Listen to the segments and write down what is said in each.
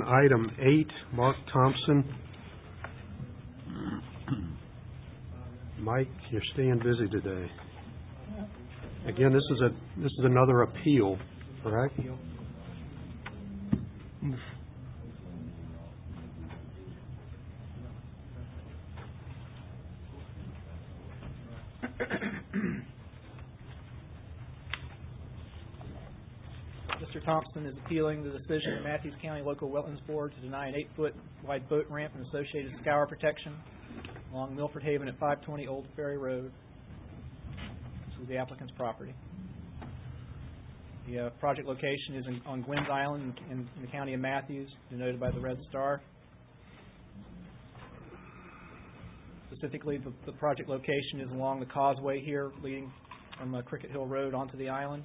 Item 8, Mark Thompson. Mike, you're staying busy today. Again, this is another appeal, correct? Mr. Thompson is appealing the decision of Matthews County Local Wetlands Board to deny an 8-foot wide boat ramp and associated scour protection along Milford Haven at 520 Old Ferry Road. This is the applicant's property. The project location is on Gwynn's Island in the county of Matthews, denoted by the red star. Specifically, the project location is along the causeway here leading from Cricket Hill Road onto the island.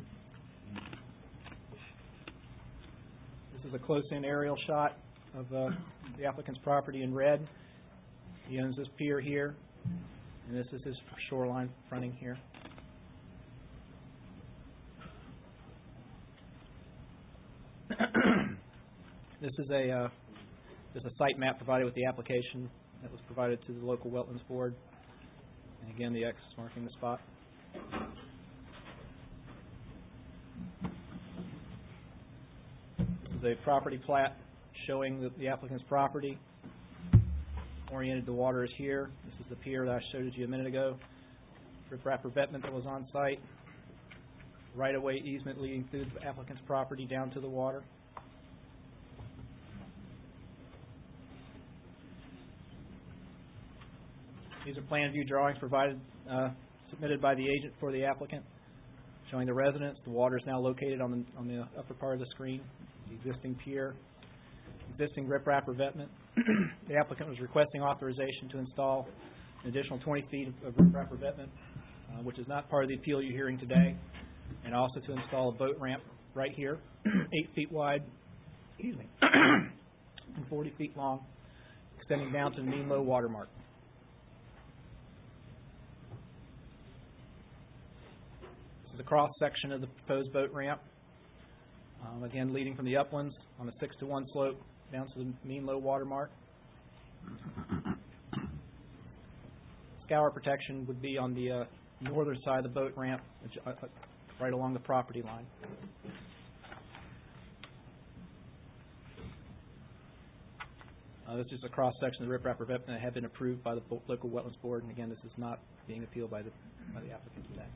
This is a close-in aerial shot of the applicant's property in red. He owns this pier here, and this is his shoreline fronting here. This is a site map provided with the application that was provided to the local wetlands board, and again the X is marking the spot. This is a property plat showing the applicant's property. Oriented the water is here. This is the pier that I showed you a minute ago. Riprap revetment that was on site. Right-of-way easement leading through the applicant's property down to the water. These are plan view drawings submitted by the agent for the applicant, showing the residence. The water is now located on the upper part of the screen. The existing pier, existing riprap revetment. The applicant was requesting authorization to install an additional 20 feet of riprap revetment, which is not part of the appeal you're hearing today, and also to install a boat ramp right here, 8 feet wide, and 40 feet long, extending down to the mean low water mark. This is a cross section of the proposed boat ramp, again leading from the uplands on the 6-to-1 slope down to the mean low water mark. Scour protection would be on the northern side of the boat ramp, right along the property line. This is a cross section of the riprap revetment that had been approved by the local wetlands board, and again, this is not being appealed by the applicant today.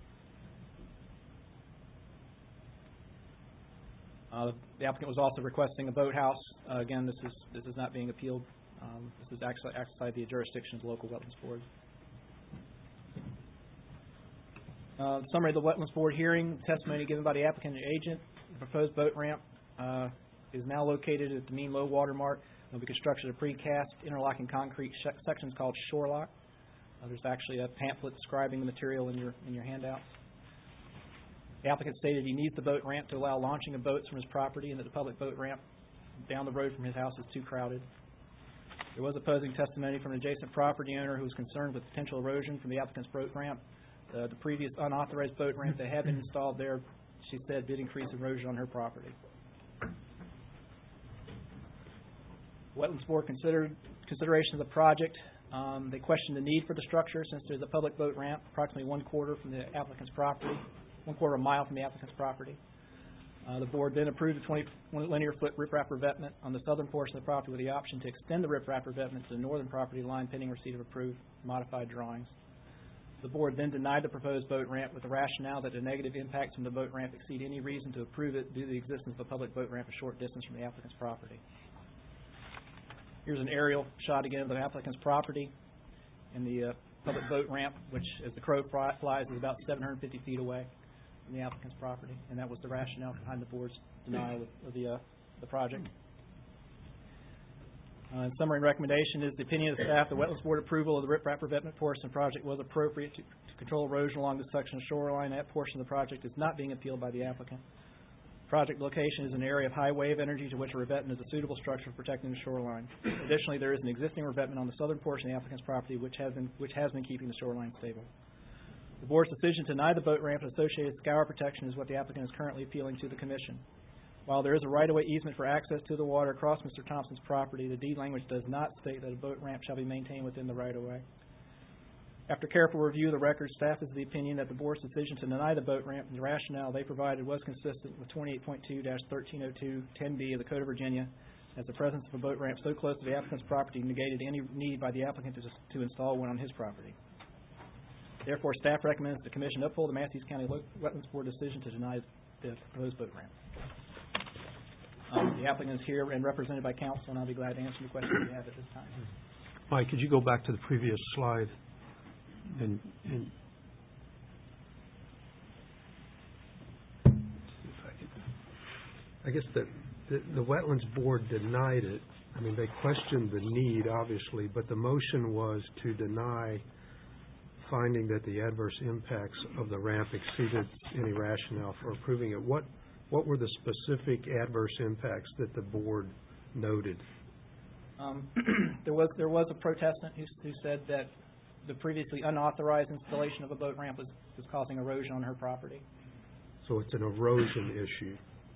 The applicant was also requesting a boathouse. Again, this is not being appealed. This is actually outside the jurisdiction of the local wetlands board. Summary of the wetlands board hearing: testimony given by the applicant and agent. The proposed boat ramp is now located at the mean low water mark. It will be constructed of precast interlocking concrete sections called Shorelock. There's actually a pamphlet describing the material in your handouts. The applicant stated he needs the boat ramp to allow launching of boats from his property, and that the public boat ramp down the road from his house is too crowded. There was opposing testimony from an adjacent property owner who was concerned with potential erosion from the applicant's boat ramp. The previous unauthorized boat ramp that had been installed there, she said, did increase erosion on her property. Wetlands Board consideration of the project. They questioned the need for the structure since there's a public boat ramp approximately 1/4 from the applicant's property, 1/4 mile from the applicant's property. The board then approved a 20 linear foot riprap revetment on the southern portion of the property with the option to extend the riprap revetment to the northern property line pending receipt of approved modified drawings. The board then denied the proposed boat ramp with the rationale that the negative impacts from the boat ramp exceed any reason to approve it due to the existence of a public boat ramp a short distance from the applicant's property. Here's an aerial shot again of the applicant's property and the public boat ramp, which, as the crow flies, is about 750 feet away from the applicant's property, and that was the rationale behind the board's denial of the project. In summary and recommendation is the opinion of the staff: the Wetlands Board approval of the riprap revetment portion of the project was appropriate to control erosion along this section of shoreline. That portion of the project is not being appealed by the applicant. Project location is an area of high wave energy to which a revetment is a suitable structure for protecting the shoreline. Additionally, there is an existing revetment on the southern portion of the applicant's property which has been keeping the shoreline stable. The board's decision to deny the boat ramp and associated scour protection is what the applicant is currently appealing to the commission. While there is a right-of-way easement for access to the water across Mr. Thompson's property, the deed language does not state that a boat ramp shall be maintained within the right-of-way. After careful review of the record, staff is of the opinion that the board's decision to deny the boat ramp and the rationale they provided was consistent with 28.2-1302-10B of the Code of Virginia, as the presence of a boat ramp so close to the applicant's property negated any need by the applicant to install one on his property. Therefore, staff recommends the Commission uphold the Matthews County Wetlands Board decision to deny the proposed boat ramp. The applicant is here and represented by counsel, and I'll be glad to answer any questions you have at this time. Mike, could you go back to the previous slide? And I guess the Wetlands Board denied it. I mean, they questioned the need, obviously, but the motion was to deny, finding that the adverse impacts of the ramp exceeded any rationale for approving it. What were the specific adverse impacts that the board noted? There was a protestant who said that the previously unauthorized installation of a boat ramp was causing erosion on her property. So it's an erosion issue.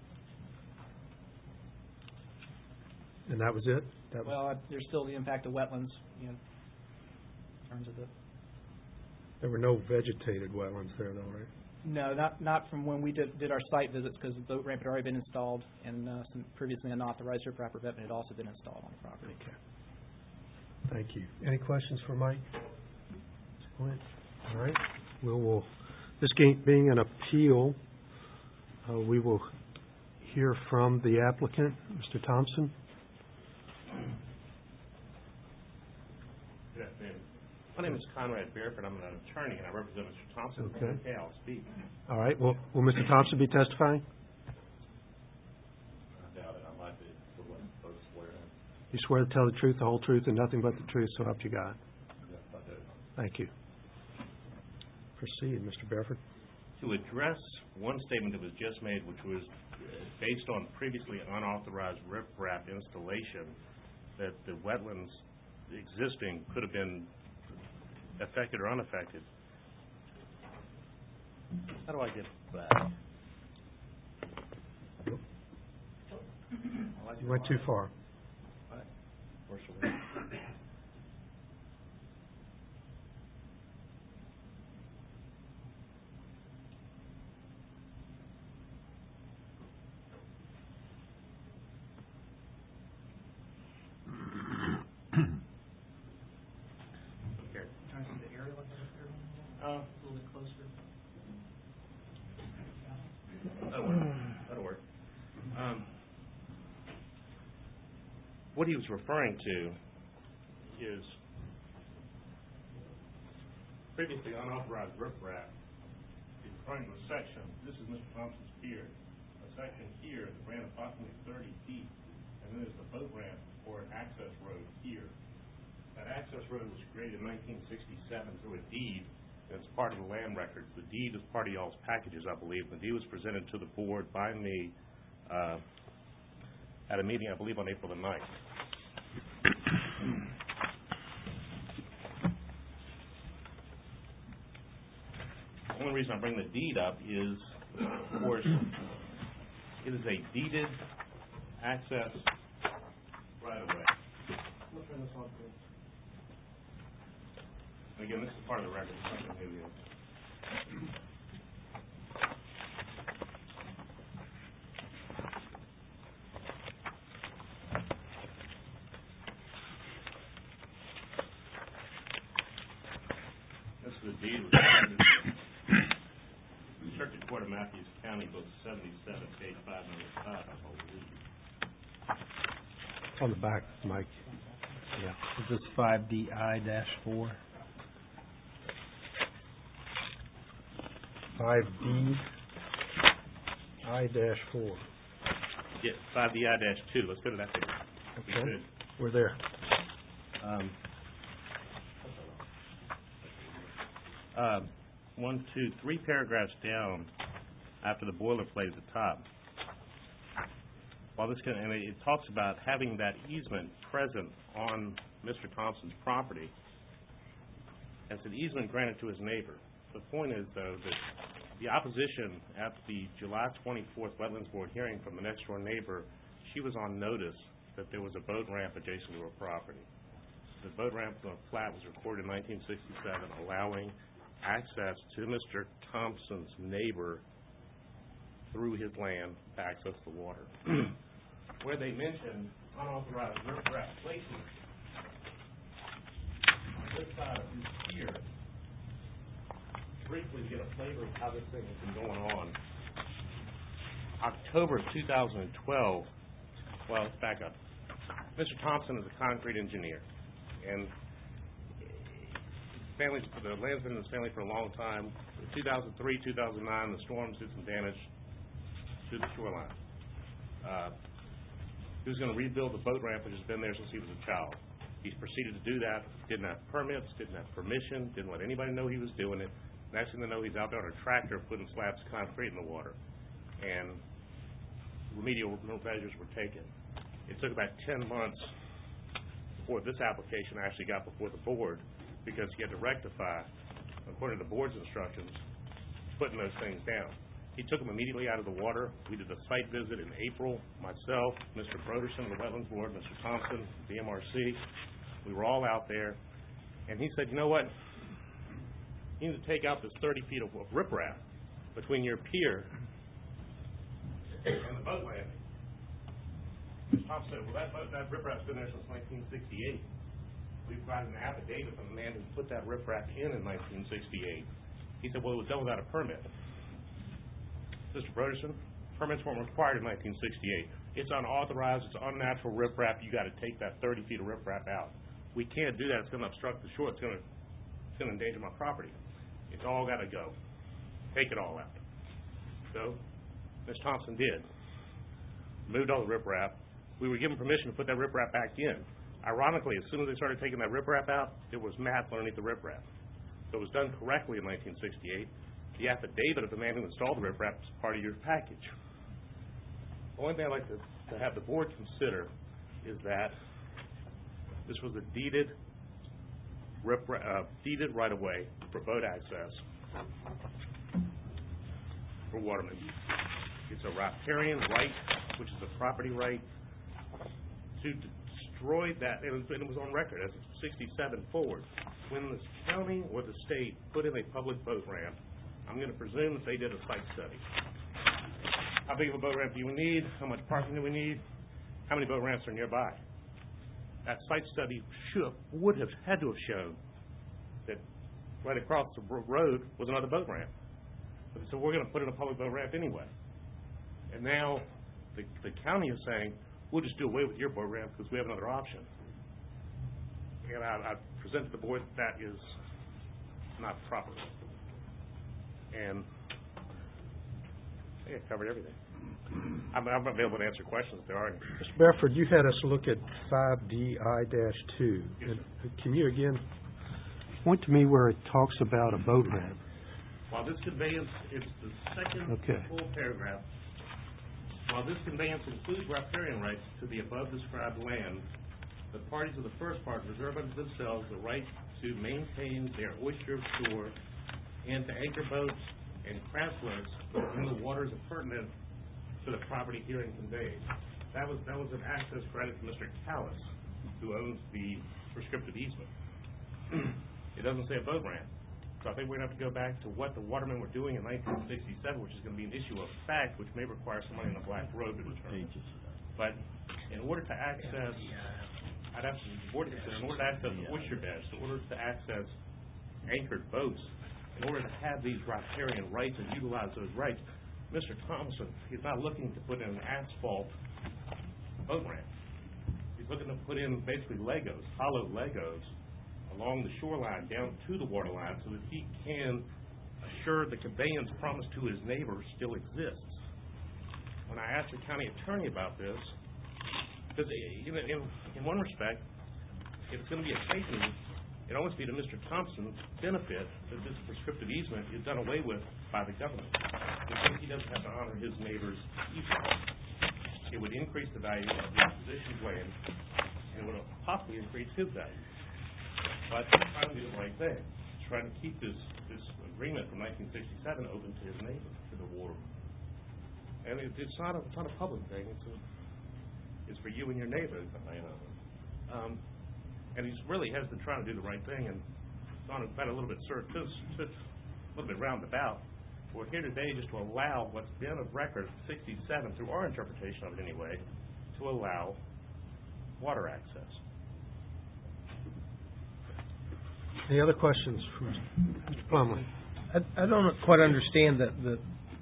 And that was it? There's still the impact of wetlands, in terms of the... There were no vegetated wetlands there, though, right? No, not from when we did our site visits, because the boat ramp had already been installed, and some previously unauthorized or proper equipment had also been installed on the property. Okay. Thank you. Any questions for Mike? All right. This being an appeal, we will hear from the applicant, Mr. Thompson. Good afternoon. My name is Conrad Barefoot. I'm an attorney, and I represent Mr. Thompson. Okay. I'll speak. All right. Will Mr. Thompson be testifying? I doubt it. I might be, for what folks swear in. You swear to tell the truth, the whole truth, and nothing but the truth, so help you God. Yes, I do. Thank you. Proceed, Mr. Barefoot. To address one statement that was just made, which was based on previously unauthorized riprap installation, that the wetlands existing could have been affected or unaffected. How do I get back? You went too far. Where shall we? A little bit closer. That'll work. What he was referring to is previously unauthorized riprap. He's referring to a section. This is Mr. Thompson's pier. A section here that ran approximately 30 feet, and then there's the boat ramp or an access road here. That access road was created in 1967 through a deed. That's part of the land records. The deed is part of y'all's packages, I believe. The deed was presented to the board by me at a meeting, I believe, on April the 9th. The only reason I bring the deed up is, of course, it is a deeded access right-of-way. Again, this is part of the record. This is the deed was the Circuit Court of Matthews County, Book 77, page 505, I believe. On the back, Mike. Yeah. Is this 5DI-4? 5D I-4. Yeah, 5DI-2. Let's go to that page. Okay. We're there. 1, 2, 3 paragraphs down after the boilerplate at the top. While and it talks about having that easement present on Mr. Thompson's property. It's an easement granted to his neighbor. The point is, though, that the opposition at the July 24th Wetlands Board hearing from the next door neighbor, she was on notice that there was a boat ramp adjacent to her property. The boat ramp on the plat was recorded in 1967, allowing access to Mr. Thompson's neighbor through his land to access the water. Where they mentioned unauthorized riprap placement on this side of this pier, briefly get a flavor of how this thing has been going on. October 2012, well, let's back up. Mr. Thompson is a concrete engineer, and the land's been in his family for a long time. In 2003, 2009, the storms did some damage to the shoreline. He was going to rebuild the boat ramp, which has been there since he was a child. He's proceeded to do that, didn't have permits, didn't have permission, didn't let anybody know he was doing it. Next thing they know, he's out there on a tractor putting slabs of concrete in the water. And remedial measures were taken. It took about 10 months before this application actually got before the board, because he had to rectify, according to the board's instructions, putting those things down. He took them immediately out of the water. We did a site visit in April, myself, Mr. Broderson of the Wetlands Board, Mr. Thompson, BMRC. We were all out there, and he said, you know what? You need to take out this 30 feet of riprap between your pier and the boat landing. Mr. Thompson said, well, that riprap's been there since 1968. We've got an affidavit from the man who put that riprap in 1968. He said, well, it was done without a permit. Mr. Broderson, permits weren't required in 1968. It's unauthorized, it's unnatural riprap. You got to take that 30 feet of riprap out. We can't do that. It's going to obstruct the shore. It's going to endanger my property. It's all got to go. Take it all out. So, Ms. Thompson did. Moved all the riprap. We were given permission to put that riprap back in. Ironically, as soon as they started taking that riprap out, there was mats underneath the riprap. So it was done correctly in 1968. The affidavit of the man who installed the riprap is part of your package. The only thing I'd like to have the board consider is that this was a deeded right-of-way for boat access for watermen. It's a riparian right, which is a property right. To destroy that, and it was on record as of 67 forward. When the county or the state put in a public boat ramp, I'm going to presume that they did a site study. How big of a boat ramp do we need? How much parking do we need? How many boat ramps are nearby? That site study would have had to have shown that right across the road was another boat ramp. So we're going to put in a public boat ramp anyway. And now the county is saying, we'll just do away with your boat ramp because we have another option. And I present to the board that is not proper. And I think I covered everything. I'm available to answer questions if there are any. Mr. Bradford, you had us look at 5DI-2. Yes, Can you again point to me where it talks about a boat ramp? While this conveyance is the second full paragraph, while this conveyance includes riparian rights to the above-described land, the parties of the first part reserve unto themselves the right to maintain their oyster shore and to anchor boats and craft floats in the waters appurtenant to the property herein conveyed. That was an access credit to Mr. Callis, who owns the prescriptive easement. It doesn't say a boat ramp. So I think we're going to have to go back to what the watermen were doing in 1967, which is going to be an issue of fact, which may require somebody in a black robe to determine. But in order to access, I'd ask the board to consider, in order to access oyster beds, in order to access anchored boats, in order to have these riparian rights and utilize those rights, Mr. Thompson is not looking to put in an asphalt boat ramp. He's looking to put in basically Legos, hollow Legos, along the shoreline down to the waterline so that he can assure the conveyance promised to his neighbor still exists. When I asked the county attorney about this, because in one respect, if it's going to be a safety, it almost be to Mr. Thompson's benefit that this prescriptive easement is done away with by the government. Because he doesn't have to honor his neighbor's easement. It would increase the value of the physician's land, and it would possibly increase his value. But he's trying to do the right thing. He's trying to keep this agreement from 1967 open to his neighbor, to the water. And it's not a public thing. It's for you and your neighbor, the landowner. And he really has been trying to do the right thing, and it's gone about a little bit a little bit roundabout. We're here today just to allow what's been of record 67, through our interpretation of it anyway, to allow water access. Any other questions from Mr. Plumlee? I don't quite understand the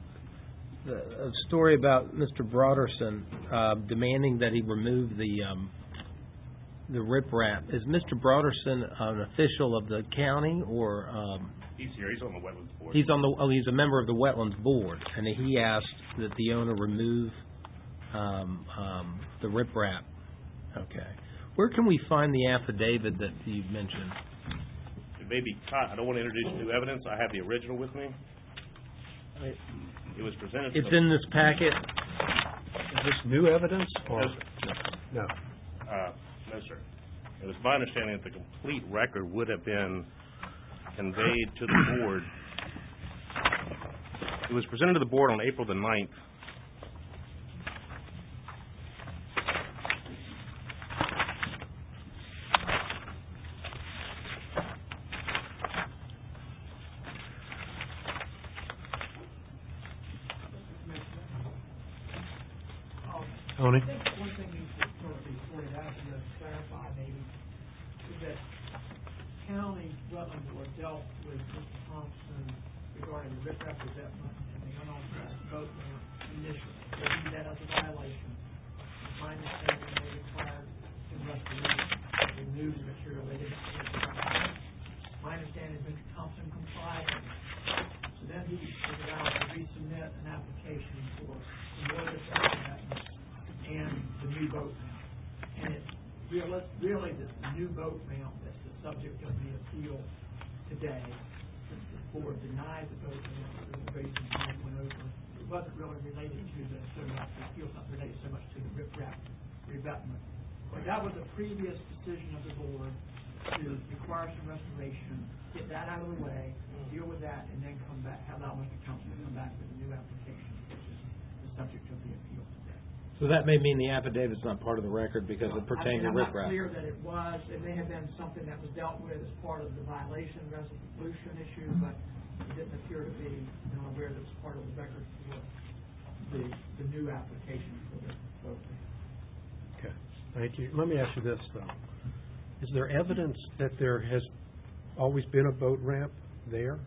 story about Mr. Broderson demanding that he remove the riprap. Is Mr. Broderson an official of the county, or He's here. He's on the wetlands board. he's a member of the wetlands board, and he asked that the owner remove the riprap. Okay. Where can we find the affidavit that you mentioned? It may be I don't want to introduce new evidence. I have the original with me. It was presented. It's in this packet. Is this new evidence? Or? No, sir. No. No, sir. It was my understanding that the complete record would have been conveyed to the board. It was presented to the board on April the 9th. Tony? I think one thing needs to sort of be pointed out and clarify maybe is that county wetland board dealt with Mr. Thompson regarding the riprap revetment and the unauthorized boat ramp initially. They viewed that as a violation. My understanding, they required in restoration to remove the material. They didn't. My understanding is Mr. Thompson complied with it. So then he was allowed to resubmit an application for the more revetment and the new boat ramp. And it's really the new boat ramp that's the subject of the appeal today. The board denied the boat ramp for the reason Tom went over. It wasn't really related to the appeal, not related so much to the riprap revetment. But that was a previous decision of the board to require some restoration, get that out of the way, deal with that, and then come back, allow Mr. Thompson to come back with a new application, which is the subject of the appeal today. So that may mean the affidavit's not part of the record because it pertained to I'm not riprap. clear that it was. It may have been something that was dealt with as part of the violation resolution issue, but it didn't appear to be, aware that it was part of the record for the new application for the boat ramp. Okay. Thank you. Let me ask you this, though. Is there evidence that there has always been a boat ramp there?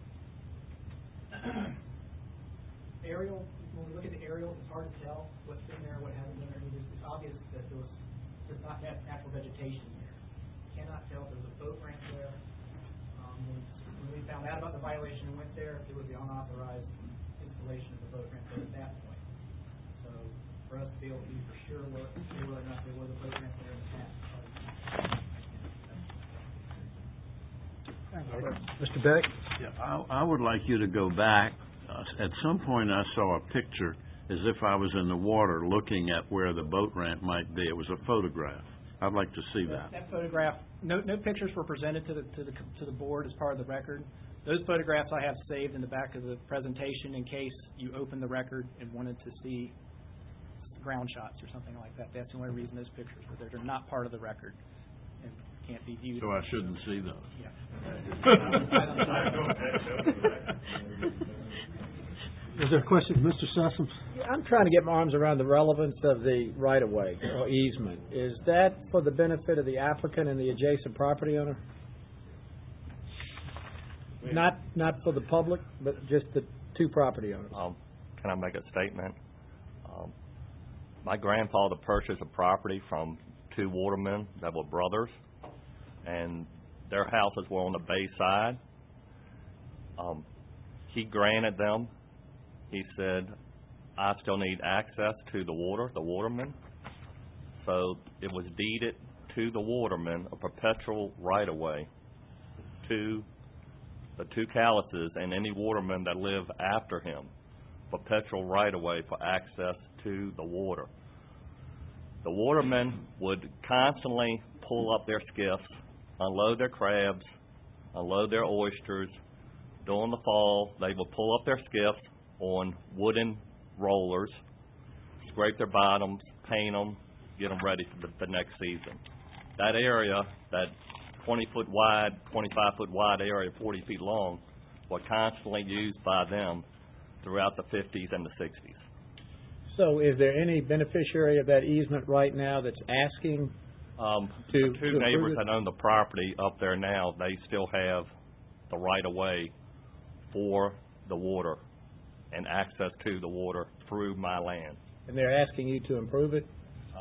Aerial, when we look at the aerial, it's hard to tell what's been there, what hasn't been there. It's obvious that there's not natural vegetation there. Cannot tell if there's a boat ramp there. When we found out about the violation and went there, it was the unauthorized installation of the boat ramp there at that point. So for us to be able to be for sure whether or not there was a boat ramp there in the past. Mr. Beck? Yeah, I would like you to go back. At some point I saw a picture as if I was in the water looking at where the boat ramp might be. It was a photograph. I'd like to see that. That photograph, no pictures were presented to the board as part of the record. Those photographs I have saved in the back of the presentation in case you opened the record and wanted to see ground shots or something like that. That's the only reason those pictures were there. They're not part of the record and can't be viewed. So I shouldn't see those. Yeah. Is there a question, Mr. Sussman? I'm trying to get my arms around the relevance of the right-of-way or easement. Is that for the benefit of the applicant and the adjacent property owner? Not for the public, but just the two property owners? Can I make a statement? My grandfather purchased a property from two watermen that were brothers, and their houses were on the bay side. He granted them. He said, I still need access to the water, the watermen. So it was deeded to the watermen, a perpetual right-of-way to the two Callises and any watermen that live after him, perpetual right-of-way for access to the water. The watermen would constantly pull up their skiffs, unload their crabs, unload their oysters. During the fall, they will pull up their skiffs on wooden rollers, scrape their bottoms, paint them, get them ready for the next season. That area, that 20-foot wide, 25-foot wide area, 40 feet long, was constantly used by them throughout the 50s and the 60s. So is there any beneficiary of that easement right now that's asking The two neighbors that own the property up there now, they still have the right-of-way for the water and access to the water through my land. And they're asking you to improve it?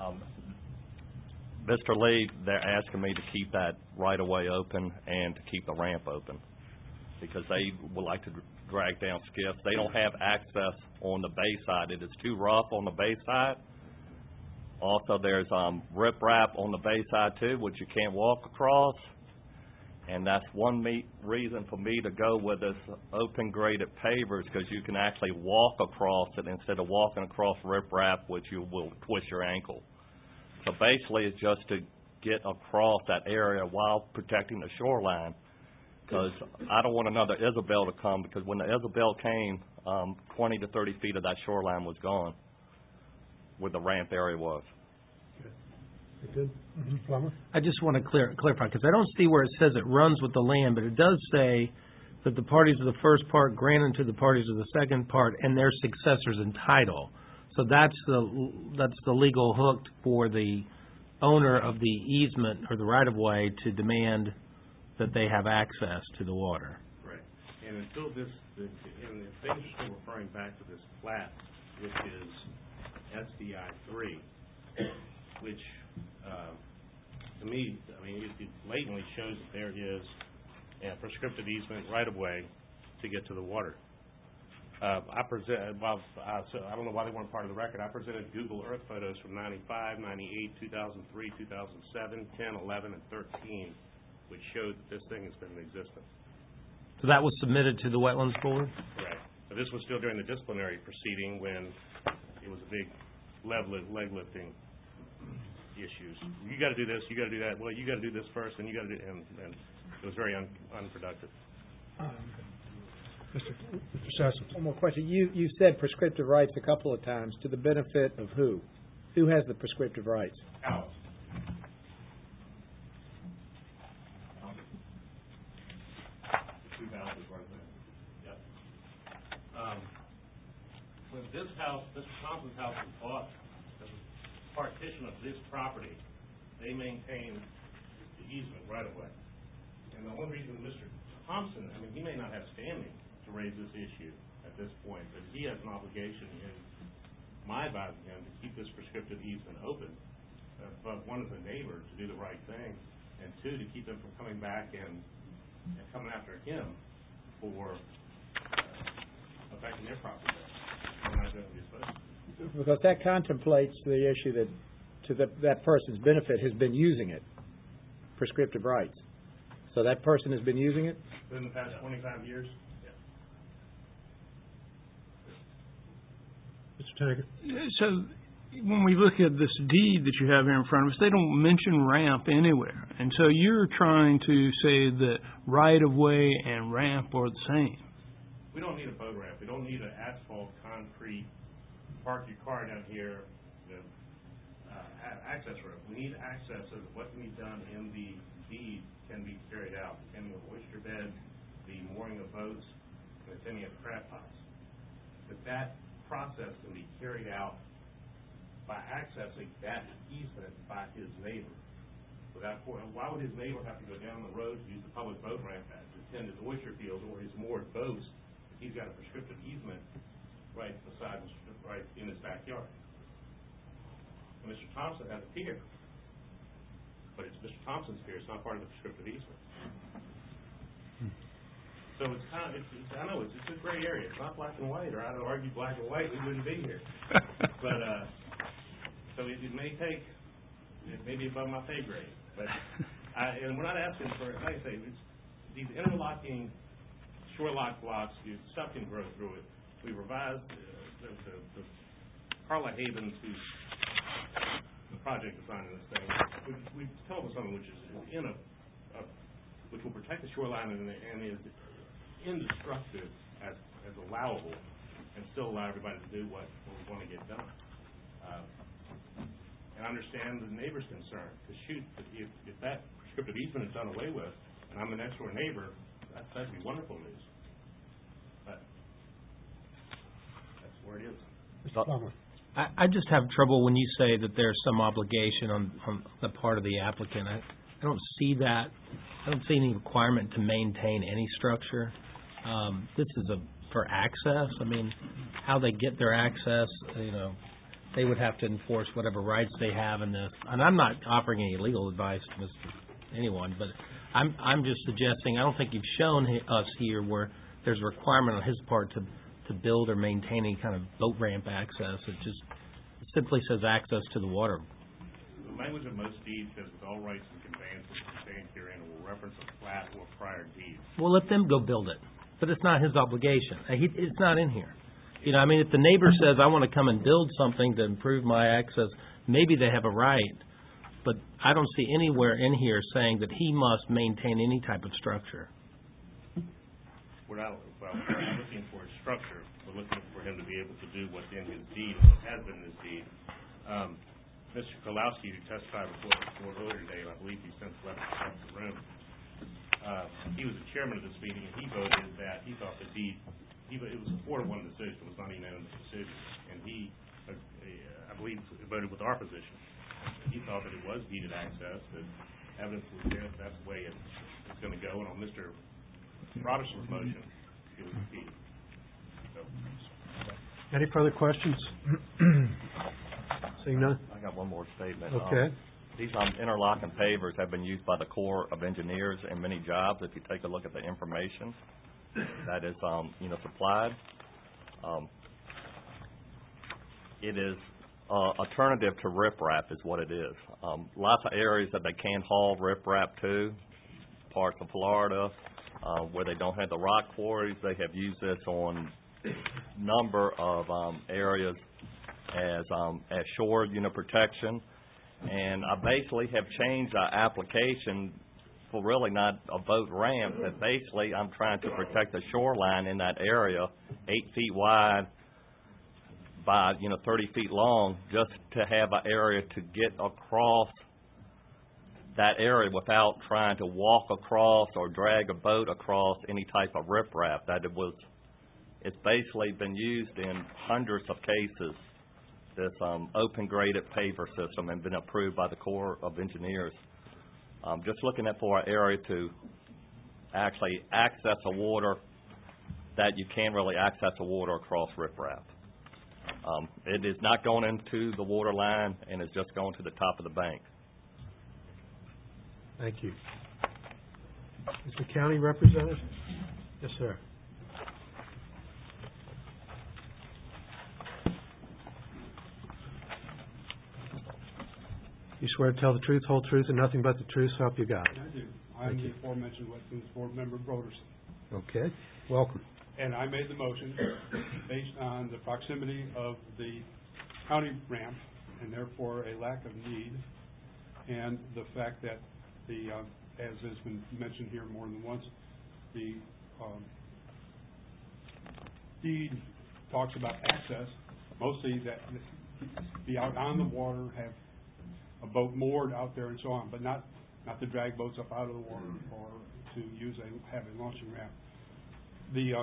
Mr. Lee, they're asking me to keep that right-of-way open and to keep the ramp open because they would like to drag down skiffs. They don't have access on the bay side. It is too rough on the bay side. Also, there's riprap on the bay side too, which you can't walk across. And that's one reason for me to go with this open graded pavers, because you can actually walk across it instead of walking across riprap, which you will twist your ankle. So basically, it's just to get across that area while protecting the shoreline, because I don't want another Isabel to come, because when the Isabel came, 20 to 30 feet of that shoreline was gone where the ramp area was. Good. Plummer? I just want to clarify, because I don't see where it says it runs with the land, but it does say that the parties of the first part grant to the parties of the second part and their successors in title. So that's the legal hook for the owner of the easement or the right-of-way to demand that they have access to the water. Right. And until this, and the things are still referring back to this plat, which is SDI 3, which to me, I mean, it blatantly shows that there is a prescriptive easement right-of-way to get to the water. I don't know why they weren't part of the record. I presented Google Earth photos from 95, 98, 2003, 2007, 10, 11, and 13, which showed that this thing has been in existence. So that was submitted to the Wetlands Board? Correct. But this was still during the disciplinary proceeding when it was a big leg lifting issues. You got to do this, you got to do that. Well, you got to do this first, and you got to do, and it was very unproductive. Mr. Sassen. One more question. You said prescriptive rights a couple of times. To the benefit of who? Who has the prescriptive rights? Alice. Two houses right there. Yep. When this house, Mr. Thompson's house was bought, as a partition of this property, they maintained the easement right away. And the only reason Mr. Thompson, I mean, he may not have standing to raise this issue at this point, but he has an obligation in my advising him to keep this prescriptive easement open. But one, as a neighbor, to do the right thing, and two, to keep them from coming back and coming after him for affecting their property. They're not doing what he's supposed to. Because that contemplates the issue that, to that person's benefit, has been using it, prescriptive rights. So that person has been using it? In the past 25 years? Mr. Taggart? So when we look at this deed that you have here in front of us, they don't mention ramp anywhere. And so you're trying to say that right-of-way and ramp are the same. We don't need a boat ramp. We don't need an asphalt, concrete, park your car down here, access road. We need access so that what can be done in the deed can be carried out. The tending of oyster beds, the mooring of boats, and the tending of crab pots. But that process can be carried out by accessing that easement by his neighbor. Why would his neighbor have to go down the road to use the public boat ramp to tend his oyster fields or his moored boats if he's got a prescriptive easement right beside, right in his backyard? And Mr. Thompson has a pier, but it's Mr. Thompson's pier. It's not part of the prescriptive easement. So it's kind of, I know it's a gray area. It's not black and white, or I'd argue black and white, we wouldn't be here. But so it may take, it may be above my pay grade. But and we're not asking for, like I say, it's these interlocking shorelock blocks. Stuff can grow through it. We revised the Carla Havens, who's the project design in this thing. We told them something which is in a which will protect the shoreline and is indestructive as allowable, and still allow everybody to do what we want to get done. And I understand the neighbor's concern, because shoot, if that prescriptive easement is done away with, and I'm a next door neighbor, that'd be wonderful news. But that's where it is. Mr. Plummer. I just have trouble when you say that there's some obligation on the part of the applicant. I don't see that. I don't see any requirement to maintain any structure. This is for access. I mean, how they get their access, they would have to enforce whatever rights they have in this. And I'm not offering any legal advice to anyone, but I'm just suggesting, I don't think you've shown us here where there's a requirement on his part to build or maintain any kind of boat ramp access. It simply says access to the water. The language of most deeds says with all rights and conveyances contained herein will reference a plat or prior deed. Well, let them go build it, but it's not his obligation. It's not in here. If the neighbor says, I want to come and build something to improve my access, maybe they have a right, but I don't see anywhere in here saying that he must maintain any type of structure. We're not looking for a structure. We're looking for him to be able to do what's in his deed, what has been in his deed. Mr. Kolowski, who testified before the board earlier today, and I believe he since left the room, he was the chairman of this meeting, and he voted that he thought the deed, it was a 4-1 decision. It was not a unanimous decision. And he, I believe, voted with our position. He thought that it was deeded access, that evidence was there, that's the way it's going to go. And on Mr. Robertson's motion, it was deeded. So. Any further questions? Seeing none? I got one more statement. Okay. These interlocking pavers have been used by the Corps of Engineers in many jobs. If you take a look at the information that is, supplied, it is alternative to riprap is what it is. Lots of areas that they can haul riprap to, parts of Florida, where they don't have the rock quarries, they have used this on number of areas as shore protection. And I basically have changed our application for really not a boat ramp, but basically I'm trying to protect the shoreline in that area, 8 feet wide by 30 feet long, just to have an area to get across that area without trying to walk across or drag a boat across any type of riprap. It's basically been used in hundreds of cases, this open graded paver system, and been approved by the Corps of Engineers. Just looking for an area to actually access the water that you can't really access the water across riprap. It is not going into the water line, and it's just going to the top of the bank. Thank you. Is the county representative? Yes, sir. You swear to tell the truth, whole truth, and nothing but the truth, so help you God. I do. I'm the aforementioned Wetlands Board member Broderson. Okay. Welcome. And I made the motion based on the proximity of the county ramp and therefore a lack of need, and the fact that as has been mentioned here more than once, the deed talks about access, mostly that be out on the water, have a boat moored out there and so on, but not to drag boats up out of the water or to have a launching ramp. The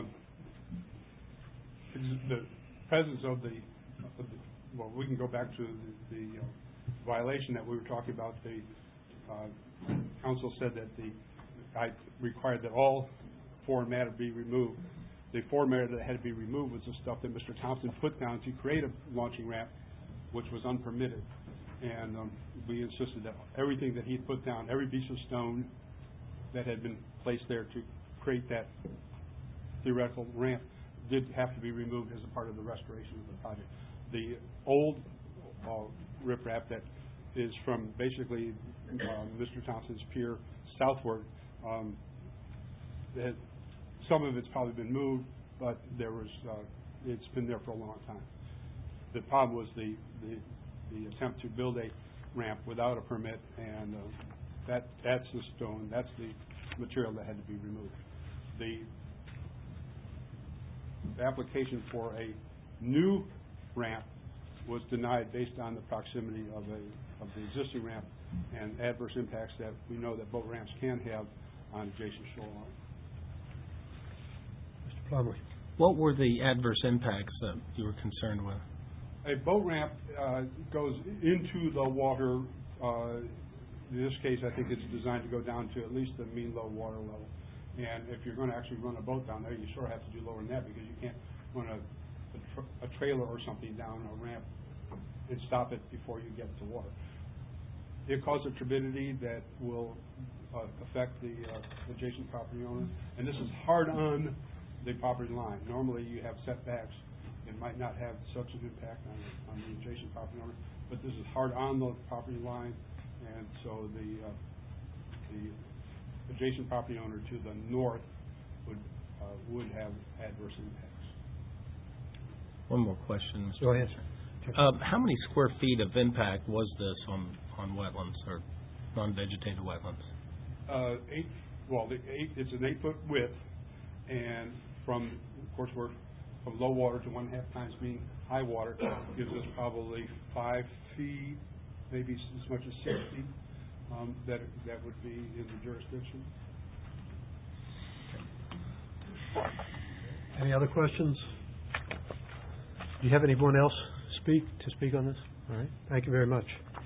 presence of well, we can go back to the violation that we were talking about. The council said that I required that all foreign matter be removed. The foreign matter that had to be removed was the stuff that Mr. Thompson put down to create a launching ramp, which was unpermitted. And we insisted that everything that he had put down, every piece of stone that had been placed there to create that theoretical ramp, did have to be removed as a part of the restoration of the project. The old riprap that is from basically Mr. Thompson's pier southward, some of it's probably been moved, but it's been there for a long time. The problem was the attempt to build a ramp without a permit, and That's the stone, that's the material that had to be removed. The application for a new ramp was denied based on the proximity of the existing ramp and adverse impacts that we know that boat ramps can have on adjacent shoreline. Mr. Plumlee. What were the adverse impacts that you were concerned with? A boat ramp goes into the water. In this case, I think it's designed to go down to at least the mean low water level. And if you're going to actually run a boat down there, you sort of have to do lower than that because you can't run a trailer or something down a ramp and stop it before you get to water. It causes a turbidity that will affect the adjacent property owner. And this is hard on the property line. Normally, you have setbacks. It might not have such an impact on the adjacent property owner, but this is hard on the property line, and so the adjacent property owner to the north would have adverse impacts. One more question, Mr. Go ahead. How many square feet of impact was this on wetlands or non-vegetated wetlands? It's an 8-foot width, and from low water to 1.5 times mean high water gives us probably 5 feet, maybe as much as 6 feet. That would be in the jurisdiction. Any other questions? Do you have anyone else to speak on this? All right. Thank you very much.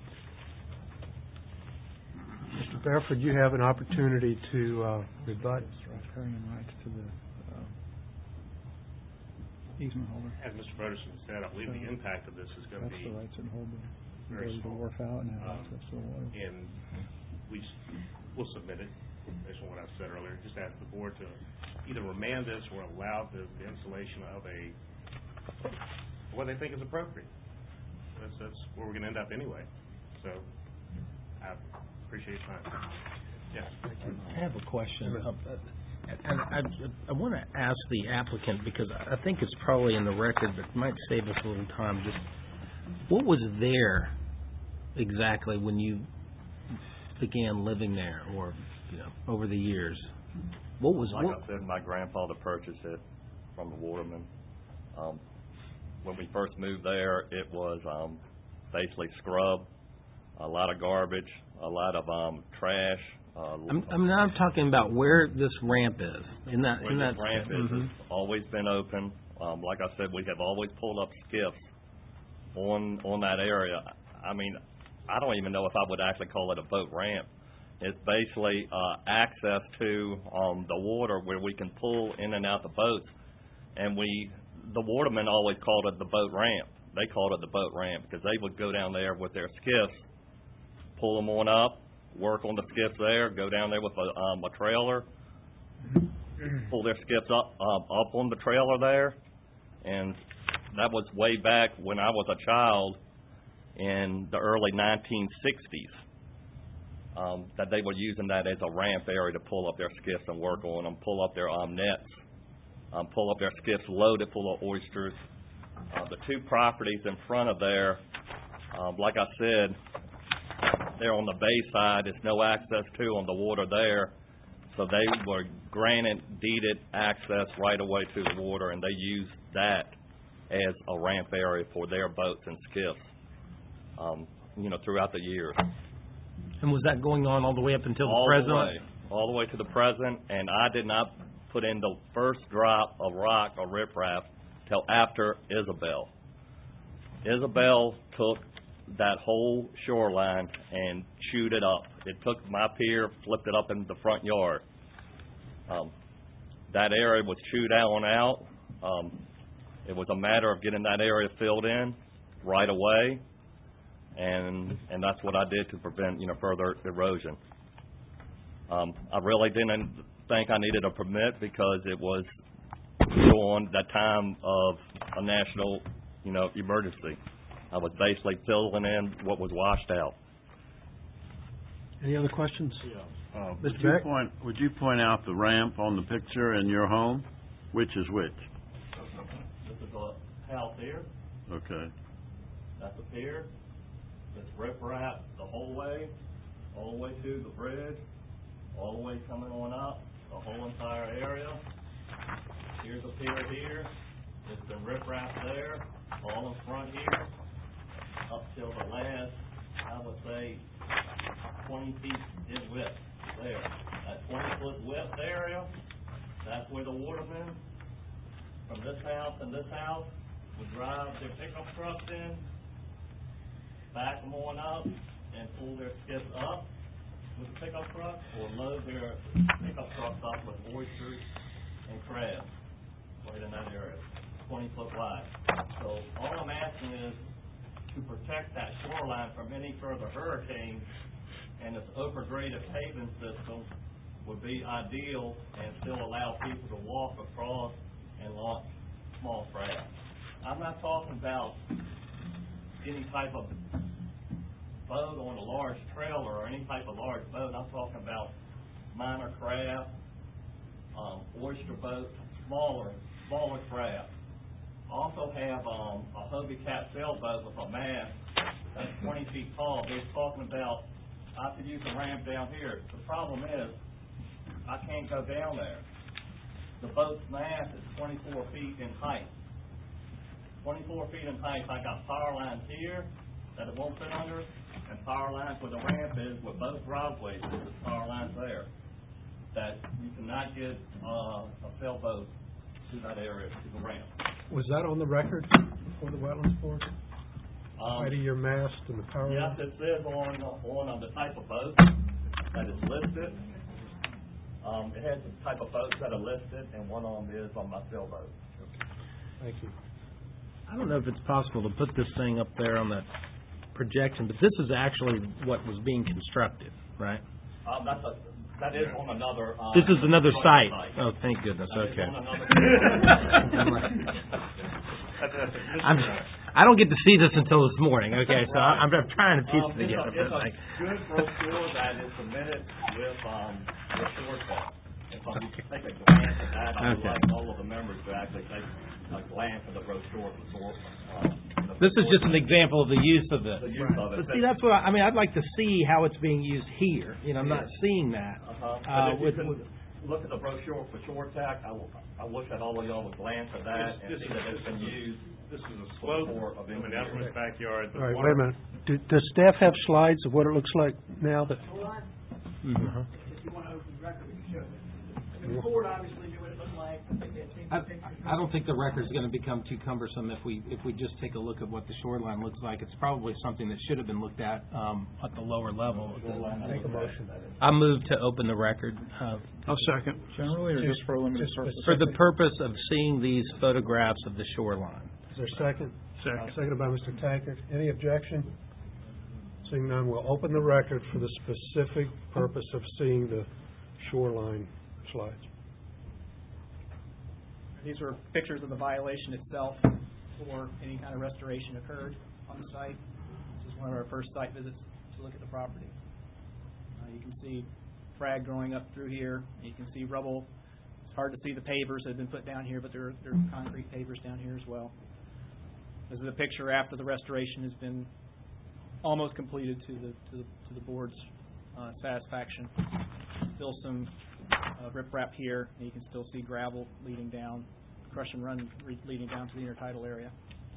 Mr. Barefoot, you have an opportunity to rebut. Riparian rights to the easement holder. As Mr. Broderson said, I believe the impact of this is going to be That's the rights and holder. very Ability to small. wharf out and have access to the water. And we'll submit it based on what I said earlier. Just ask the board to either remand this or allow the installation of what they think is appropriate. That's where we're going to end up anyway. So I appreciate your time. Yes. I have a question. And I want to ask the applicant, because I think it's probably in the record, but it might save us a little time. Just what was there exactly when you began living there, or over the years? What was I said, my grandfather purchased it from the Waterman. When we first moved there, it was basically scrub, a lot of garbage, a lot of trash. I'm not talking about where this ramp is. Where this ramp is, it's always been open. Like I said, we have always pulled up skiffs on that area. I mean, I don't even know if I would actually call it a boat ramp. It's basically access to the water where we can pull in and out the boats. And the watermen always called it the boat ramp. They called it the boat ramp because they would go down there with their skiffs, pull them on up, work on the skiffs there, go down there with a trailer, pull their skiffs up on the trailer there. And that was way back when I was a child in the early 1960s, that they were using that as a ramp area to pull up their skiffs and work on them, pull up their nets, pull up their skiffs loaded full of oysters. The two properties in front of there, like I said, they're on the bay side. There's no access to on the water there. So they were granted deeded access right away to the water, and they used that as a ramp area for their boats and skiffs, throughout the years. And was that going on all the way up until the present? All the way to the present, and I did not put in the first drop of rock or riprap till after Isabel. Isabel took that whole shoreline and chewed it up. It took my pier, flipped it up in the front yard. That area was chewed out. It was a matter of getting that area filled in right away, and that's what I did to prevent further erosion. I really didn't think I needed a permit because it was during that time of a national emergency. I was basically filling in what was washed out. Any other questions? Yeah. Mr. Beck? Would you point out the ramp on the picture in your home? Which is which? This is a house here. Okay. That's a pier. It's riprap the whole way. all the way to the bridge, all the way coming on up, the whole entire area. Here's a pier here, there's been riprap there, all in front here, up till the last, I would say, 20 feet in width there. That 20-foot width area, that's where the watermen from this house and this house would drive their pickup trucks in, back them on up, and pull their skips up with the pickup truck, or load their pickup trucks up with oysters and crabs right in that area, 20-foot wide. So all I'm asking is to protect that shoreline from any further hurricanes, and this overgraded paving system would be ideal and still allow people to walk across and launch small craft. I'm not talking about any type of boat on a large trailer or any type of large boat. I'm talking about minor craft, oyster boats, smaller craft. Also have a Hobie Cat sailboat with a mast that's 20 feet tall. They're talking about I could use a ramp down here. The problem is I can't go down there. The boat's mast is 24 feet in height. 24 feet in height. I got power lines here that it won't fit under, and power lines where the ramp is, with both driveways, there's power lines there, that you cannot get a sailboat to that area, to the ramp. Was that on the record for the Wetlands Board? Height of your mast and the power Yes, line? it says on the type of boat that is listed. It has the type of boats that are listed, and one of them is on my sailboat. Thank you. I don't know if it's possible to put this thing up there on that projection, but this is actually what was being constructed, right? That is on another. This is another site. Oh, thank goodness. Okay. I don't get to see this until this morning. Okay, so I'm trying to piece it together. It's a good brochure that is submitted with short text. If you take a glance at that, I would like all of the members to actually take a glance at the brochure before. This is just an example of the use of it. The use of it. But see, that's what I mean. I'd like to see how it's being used here. You know, I'm not seeing that. If you can look at the brochure for short tack, I wish that all of y'all would glance at that and see that it's been used. This is a slope of an Everman's backyard. All right, wait a minute. Does staff have slides of what it looks like now? If you want to open the record, we can show it. The board obviously knew what it looked like. I don't think the record's going to become too cumbersome if we just take a look at what the shoreline looks like. It's probably something that should have been looked at the lower level. Make a motion. I move to open the record. I'll second. Generally, or just for a limited purpose? For the purpose of seeing these photographs of the shoreline. Is there a second? Second. Seconded by Mr. Tankard. Any objection? Seeing none, we'll open the record for the specific purpose of seeing the shoreline slides. These were pictures of the violation itself before any kind of restoration occurred on the site. This is one of our first site visits to look at the property. You can see frag growing up through here. You can see rubble. It's hard to see the pavers that have been put down here, but there are concrete pavers down here as well. This is a picture after the restoration has been almost completed to the board's satisfaction. Still some riprap here, and you can still see gravel leading down, crush and run leading down to the intertidal area.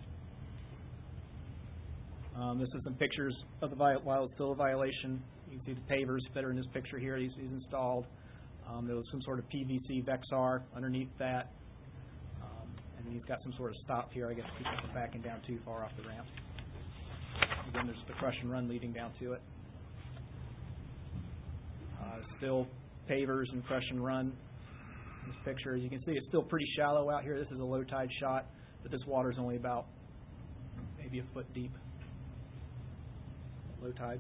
This is some pictures of the while it's still a violation. You can see the pavers that are in this picture here. He's installed. There was some sort of PVC Vexar underneath that, and then he's got some sort of stop here, I guess, to keep it from backing down too far off the ramp. Again, there's the crush and run leading down to it. Still pavers and crush and run in this picture. As you can see, it's still pretty shallow out here. This is a low tide shot, but this water is only about maybe a foot deep. Low tide.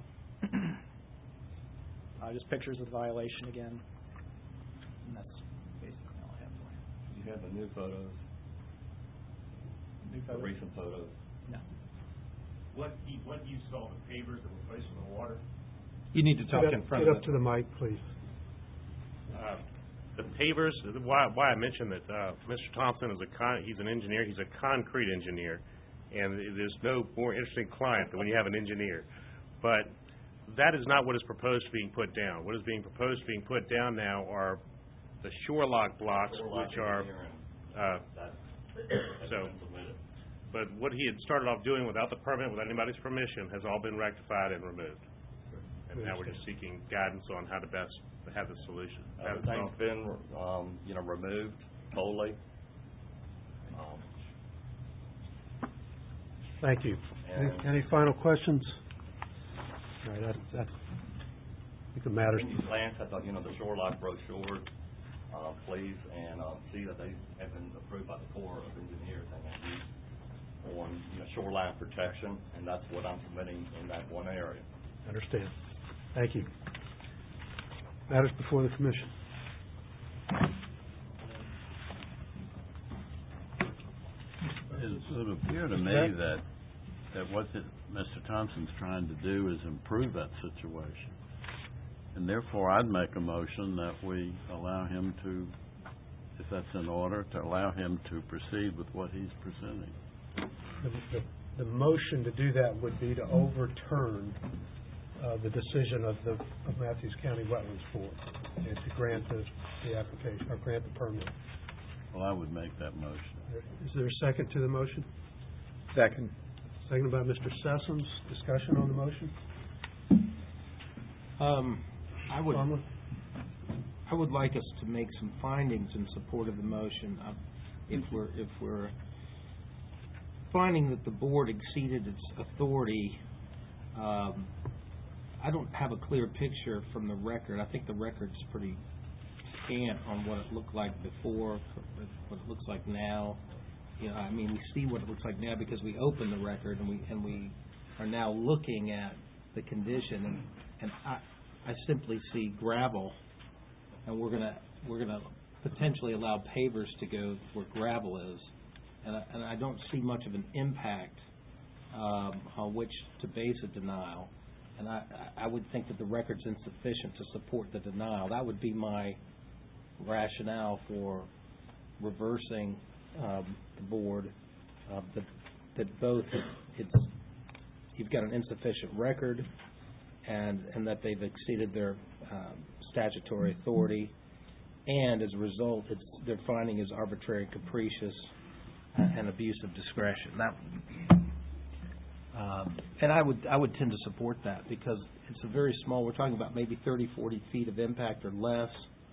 Just pictures of the violation again. And that's basically all I have for you. You have the new photos, New the photos? recent photos. No. What you saw, the pavers that were placed in the water? You need to talk in front Get of up to the mic, please. The pavers, why I mentioned that Mr. Thompson is he's an engineer, he's a concrete engineer, and there's no more interesting client than when you have an engineer. But that is not what is proposed being put down. What is being proposed being put down now are the shore lock blocks, which are, but what he had started off doing without the permit, without anybody's permission, has all been rectified and removed. And now we're just seeking guidance on how to best have the solution. Everything's been, removed totally. Thank you. Any final questions? All right, I think it matters. Glance at the shore lock brochure, please, and see that they have been approved by the Corps of Engineers and on shoreline protection, and that's what I'm submitting in that one area. Understand. Thank you. Matters before the commission. It would appear to me that what Mr. Thompson's trying to do is improve that situation. And therefore, I'd make a motion that we allow him to, if that's in order, to allow him to proceed with what he's presenting. The motion to do that would be to overturn the decision of Matthews County Wetlands Board and to grant the application or grant the permit. Well, I would make that motion. Is there a second to the motion? Second. Seconded by Mr. Sessoms. Discussion on the motion? I would like us to make some findings in support of the motion. If we're finding that the board exceeded its authority, I don't have a clear picture from the record. I think the record's pretty scant on what it looked like before, what it looks like now. We see what it looks like now because we opened the record and we are now looking at the condition, and I simply see gravel, and we're gonna potentially allow pavers to go where gravel is, and I don't see much of an impact on which to base a denial, and I would think that the record's insufficient to support the denial. That would be my rationale for reversing the board, that both you've got an insufficient record and that they've exceeded their statutory authority, and as a result their finding is arbitrary and capricious and abuse of discretion. And I would tend to support that because it's a very small, we're talking about maybe 30, 40 feet of impact or less.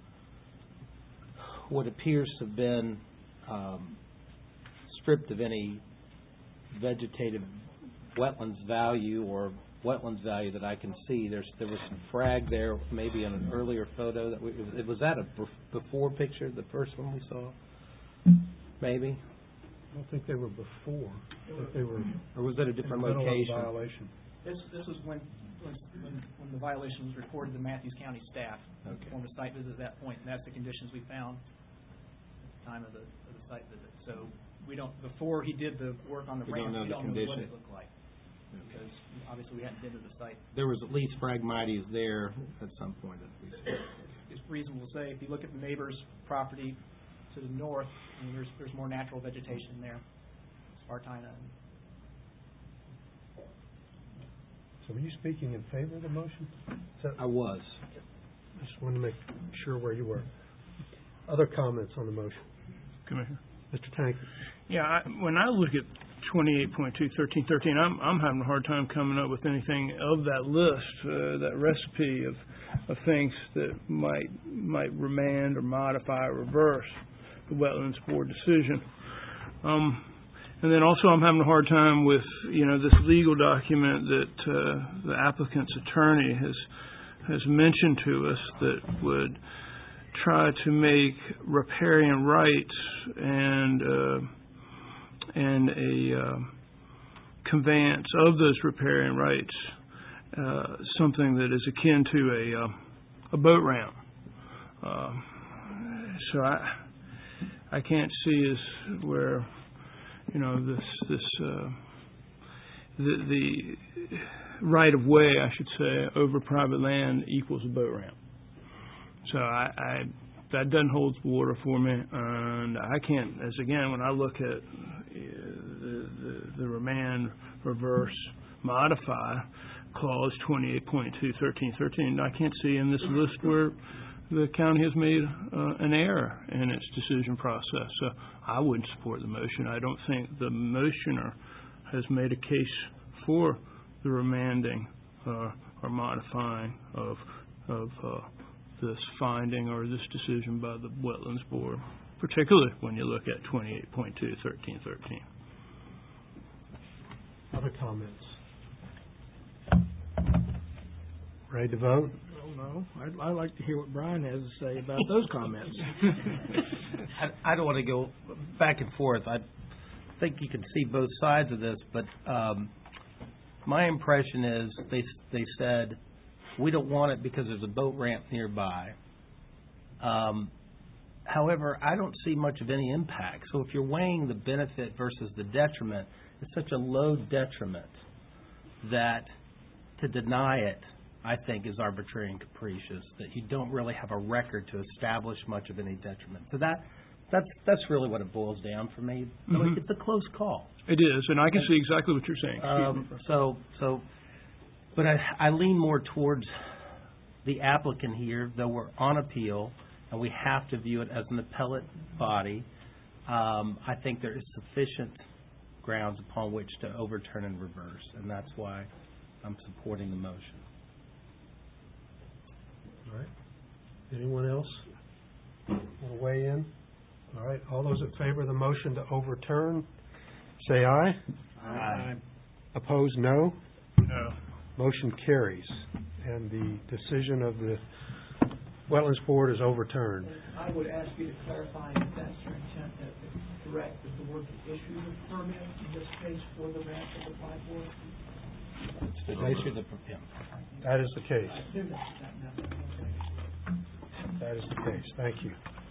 What appears to have been stripped of any vegetative wetlands value or wetlands value that I can see. There was some frag there, maybe in an earlier photo. Was that a before picture, the first one we saw? Maybe. I don't think they were before. They were. Or was that a different location? Violation. This was when the violation was reported to Matthews County staff. Okay. Performed a site visit at that point, and that's the conditions we found at the time of the site visit. So we don't, before he did the work on the ramp, we don't know what it looked like. Because obviously we hadn't been to the site. There was at least phragmites there at some point. It's reasonable to say if you look at the neighbor's property to the north, there's more natural vegetation there, Spartina. So were you speaking in favor of the motion? I was. I just wanted to make sure where you were. Other comments on the motion? Commissioner. Mr. Tank. Yeah, when I look at 28.2.13.13, I'm having a hard time coming up with anything of that list, that recipe of things that might remand or modify or reverse the Wetlands Board decision. And then also I'm having a hard time with, this legal document that the applicant's attorney has mentioned to us that would try to make riparian rights and a conveyance of those riparian rights something that is akin to a boat ramp. So I can't see as where the right of way, I should say, over private land equals a boat ramp. So that doesn't hold water for me, and I can't, as again, when I look at the remand, reverse, modify, clause 28.2.13.13. I can't see in this list where the county has made an error in its decision process. So I wouldn't support the motion. I don't think the motioner has made a case for the remanding or modifying of this finding or this decision by the Wetlands Board, particularly when you look at 28.2.13.13. Other comments? Ready to vote? No, I'd like to hear what Brian has to say about those comments. I don't want to go back and forth. I think you can see both sides of this, but my impression is they said, we don't want it because there's a boat ramp nearby. However, I don't see much of any impact. So if you're weighing the benefit versus the detriment, it's such a low detriment that to deny it, I think, is arbitrary and capricious, that you don't really have a record to establish much of any detriment. So that's really what it boils down for me. Mm-hmm. It's a close call. It is, and I can see exactly what you're saying. But I lean more towards the applicant here, though we're on appeal and we have to view it as an appellate body. I think there is sufficient grounds upon which to overturn and reverse, and that's why I'm supporting the motion. All right. Anyone else want to weigh in? All right. All those in favor of the motion to overturn, say aye. Aye. Opposed, no. No. Motion carries, and the decision of the Wetlands Board is overturned. I would ask you to clarify if that's your intent, that it's correct that the board can issue the permit in this case for the ramp of the platform? That is the case. I assume that's that method. Okay. That is the case. Thank you.